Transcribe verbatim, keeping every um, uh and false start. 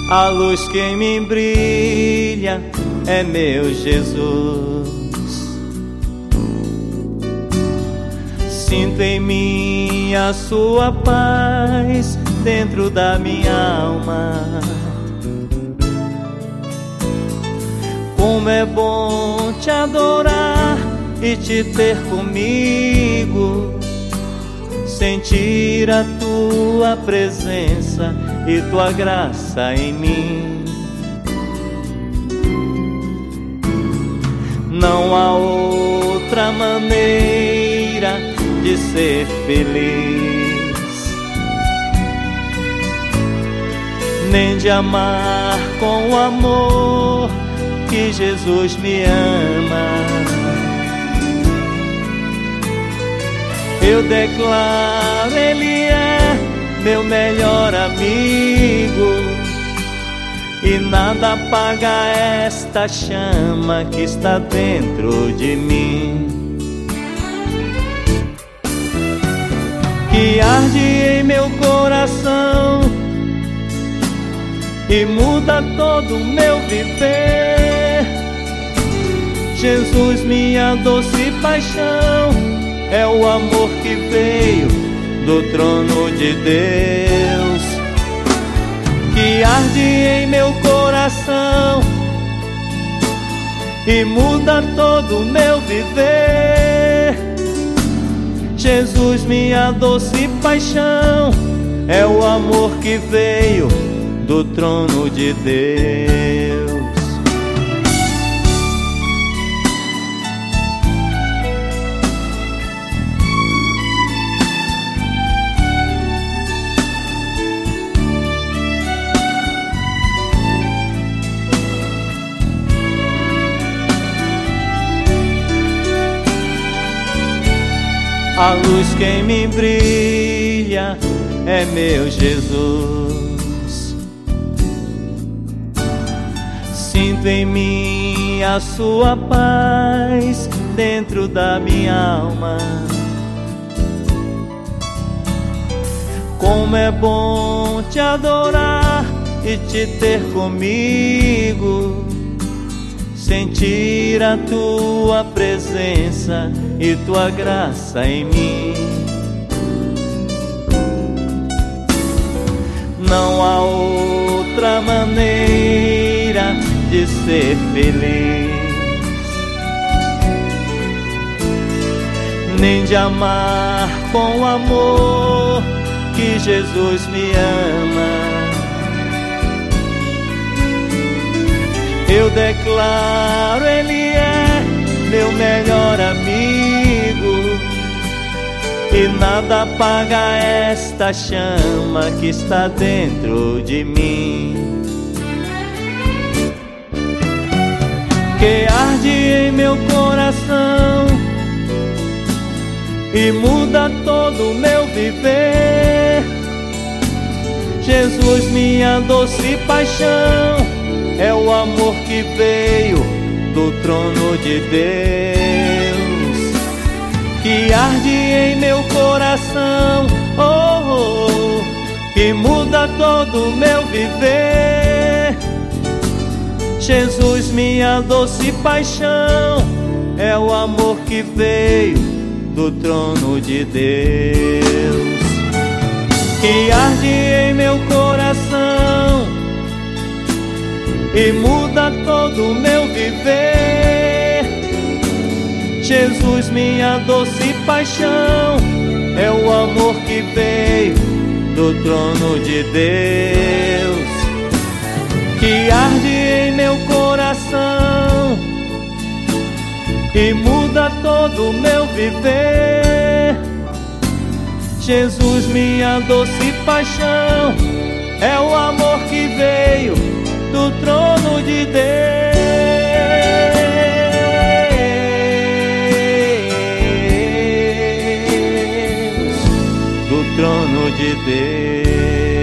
A luz que em mim brilha é meu Jesus. Sinto em mim a sua paz dentro da minha alma. Como é bom te adorar e te ter comigo, sentir a tua presença e tua graça em mim. Não há outra maneira de ser feliz, nem de amar com o amor que Jesus me ama. Eu declaro, Ele é meu melhor amigo, e nada apaga esta chama que está dentro de mim, que arde em meu coração e muda todo o meu viver. Jesus, minha doce paixão, é o amor que veio do trono de Deus, que arde em meu coração e muda todo o meu viver. Jesus, minha doce paixão, é o amor que veio do trono de Deus. A luz que em mim brilha é meu Jesus. Sinto em mim a sua paz dentro da minha alma. Como é bom te adorar e te ter comigo, sentir a tua presença e tua graça em mim. Não há outra maneira de ser feliz, nem de amar com o amor que Jesus me ama. Eu declaro, Ele é meu melhor amigo, e nada apaga esta chama que está dentro de mim, que arde em meu coração e muda todo o meu viver. Jesus, minha doce paixão, é o amor que veio do trono de Deus, que arde em meu coração, oh, oh, oh, que muda todo o meu viver. Jesus, minha doce paixão, é o amor que veio do trono de Deus, que arde em meu coração e muda todo o meu viver. Jesus, minha doce paixão, é o amor que veio do trono de Deus, que arde em meu coração e muda todo o meu viver. Jesus, minha doce paixão, é o amor que veio do trono de Deus, do trono de Deus.